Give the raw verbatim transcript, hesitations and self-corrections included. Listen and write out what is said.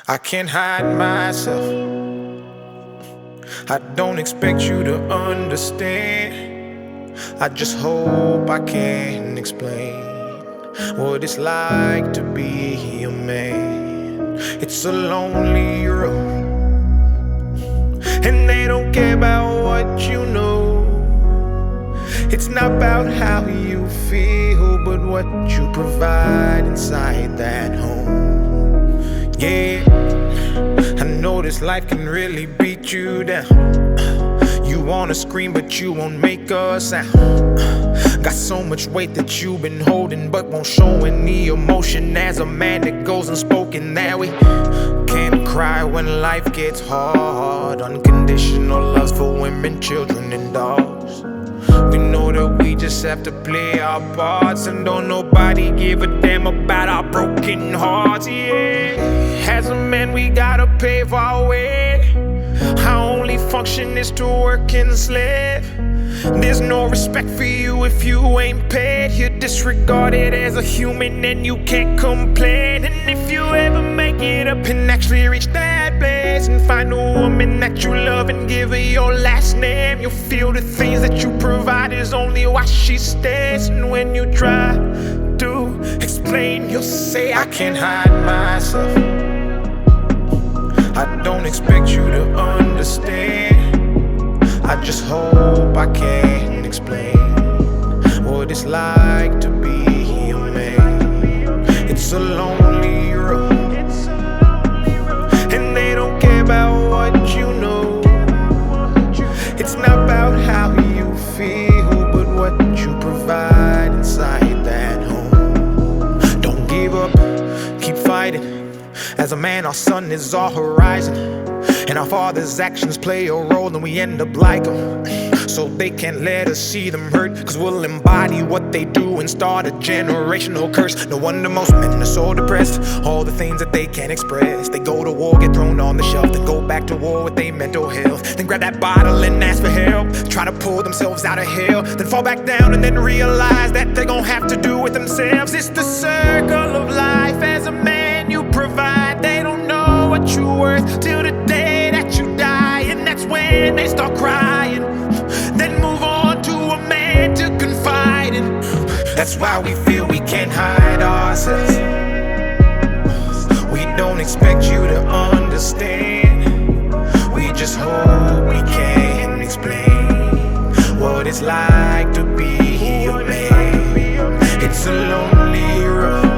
I can't hide myself. I don't expect you to understand. I just hope I can explain what it's like to be a man. It's a lonely road, and they don't care about what you know. It's not about how you feel, but what you provide inside that home. Yeah, I know this life can really beat you down. You wanna scream, but you won't make a sound. Got so much weight that you've been holding, but won't show any emotion. As a man that goes unspoken, that we can't cry when life gets hard. Unconditional loves for women, children, and dogs. We know that we just have to play our parts, and don't nobody give a damn about our broken hearts. Yeah, as a man we gotta pave our way. Our only function is to work and slave. There's no respect for you if you ain't paid. You're disregarded as a human and you can't complain. And if you ever make it up and actually reach that place and find a woman that you love and give her your last name, you'll feel the things that you provide is only why she stays. And when you try to explain, you'll say, I can't hide myself. I don't expect you to understand. I just hope I can explain what it's like to be a man. It's a lonely road, and they don't care about what you know. It's not about how you feel, but what you provide inside that home. Don't give up, keep fighting. As a man, our sun is our horizon, and our father's actions play a role, and we end up like them. So they can't let us see them hurt, cause we'll embody what they do and start a generational curse. No wonder most men are so depressed, all the things that they can't express. They go to war, get thrown on the shelf, then go back to war with their mental health. Then grab that bottle and ask for help, try to pull themselves out of hell, then fall back down and then realize that they're gonna have to do it themselves. It's the circle of life. As a man you provide, they don't know what you're worth till the day that you die, and that's when they start crying. Then move on to a man to confide in. That's why we feel we can't hide ourselves. We don't expect you to understand. We just hope we can explain what it's like to be a man. It's a lonely road,